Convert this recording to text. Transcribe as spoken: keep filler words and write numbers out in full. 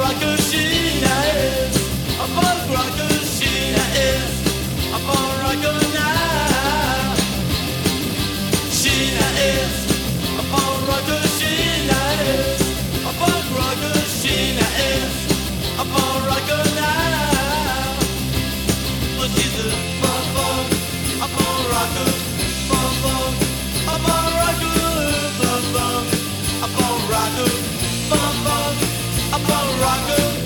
rocker, Sheena is a punk rocker, Sheena is a punk rocker now. Sheena is a punk rocker, Sheena is a punk rocker, Sheena is a punk rocker now. Well, she's a punk punk, a punk rocker, punk punk, a punk rocker, punk punk, a punk rocker, punk punk, a punk rocker.